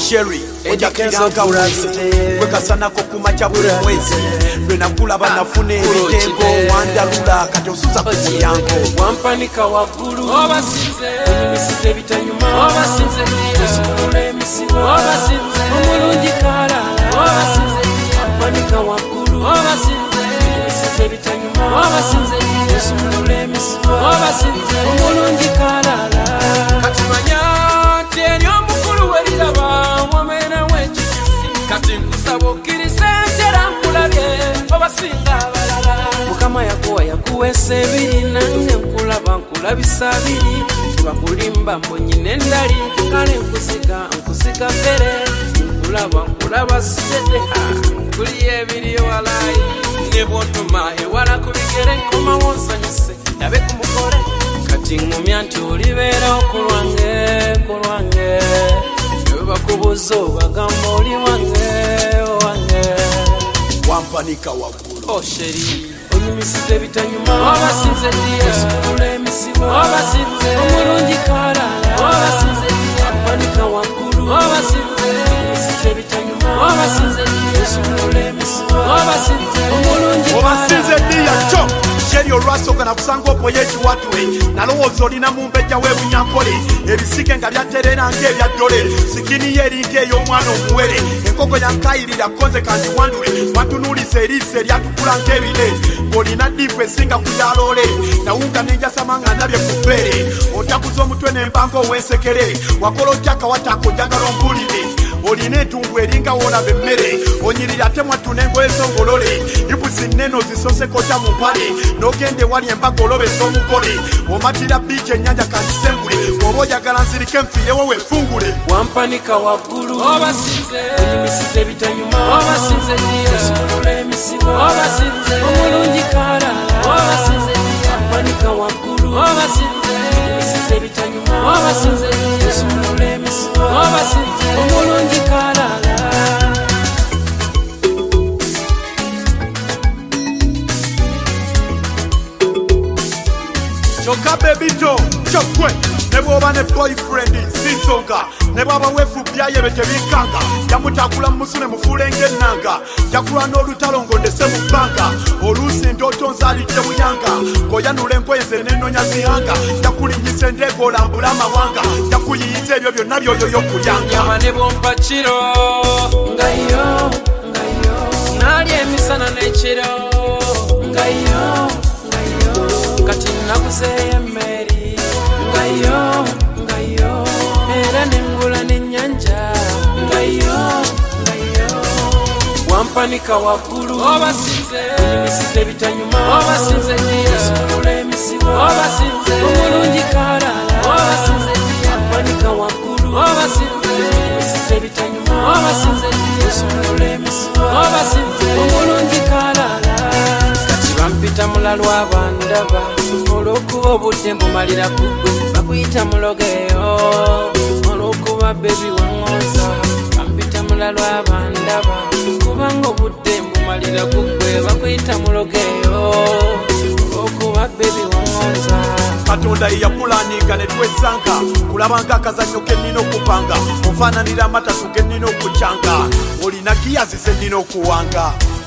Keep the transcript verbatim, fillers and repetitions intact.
Sherry oja kiranga wezi kwekasanako kumacha buli mwezi lwenakula banafune ebitengo wandalula kati osuza ku mulyango wampanika waggulu onyumisiza ebitanyuma osumulula emisibo omulungi kalala wampanika waggulu onyumisiza ebitanyuma osumulula emisibo omulungi kalala kati manya nti eri omukulu weriraba wamera wekikisi kati nkusaba okkiriza entera nkulabye obasinga abalala mukama yakuwa yakuweesa ebiri nange nkulaba nkulabisa abiri tebakulimba mbonyine endali kale nkusiga nkusiga ffere nkulaba nkulaba sitete kuli ebiri ewalayi ne bw'ontuma ewala ku bigere nkomawo nsanyuse ndabe ku mukole kati ngumya nti olibeerawo ku lwange ku lwange bakubuza obagamba oli wange wange wampanika waggulu oh sheri onyumisiza ebitanyuma obasinze ddiya osumulula emisibo omulungi kalala wampanika waggulu onyumisiza ebitanyuma osumulula emisibo omulungi obasinze ddiya kyo Sherry olwasooka nakusanga opoye ekiwatule nalowooza olina mu mbejja w'ebunyankole ebisige nga byaterera ng'ebya ddole sikini ye eringa ey'omwana omuwere enkoko yankayirira konze kandiwandule wantunuuliza eriiso eryatukula ng'ebire ng'olina ddiifu esinga ku yaloole nawunga n'enjasama nga ndabye ku bbeere ontakuza omutwe n'embanga ow'ensekere wakola otya akawataako njagala ompulire olina entungu eringa woolaba emmere onyirira ate mwattu n'engoye z'ongolole ibuzi nnene ozisoseko mu mpale n'ogenda ewali embaga olobesa omugole omatira biiki ennyanja kanzisengule oba oyagala nzirike nfiirewo weefungule wampanika waggulu onyumisiza ebitanyuma osumulula emisibo omulungi kalala wampanika waggulu onyumisiza ebitanyuma osumulula emisibo omulungi kalala kyokka bebito kyokwe ne bw'oba ne boyfriend sinsonga ne bw'aba weefubyayo be tebikanga yamutakula musune mufuule ng'ennanga jakula n'olutalo ng'ondese mu bbanga oluusi ndooto nzaalidde buyanga ng'oyanula engoye ze n'ennonya zihanga jakulinyisa endeega olambula amawanga jakuyiyiza ebyo byonna by'oyoyo kulyanga nyama ne bwompa kiro ngayo ngayo naalya emisana n'ekiro ngayo ngayo kati nakuzeeyo emmeri ngayo ngayo era nengula n'ennyanja ngayo ngayo wampanika waggulu onyumisiza ebitanyuma osumulula emisibo omulungi kalala wampanika waggulu onyumisiza ebitanyuma osumulula emisibo omulungi kalala bampita mulalwa bandaba olw'okuba obudde mbumalira ku ggwe bakuyita mulogeyo olw'okuba bebi waŋŋoza bampita mulalwa bandaba kubanga obudde mbumalira ku ggwe bakuyita mulogeyo olw'okuba bebi waŋŋoza katonda ye yapulaninga ne twesanga kulabanga akazannyo ke nnina okupanga onfaananira amatatu ge nnina okucanga olina giyazi ze nnina okuwanga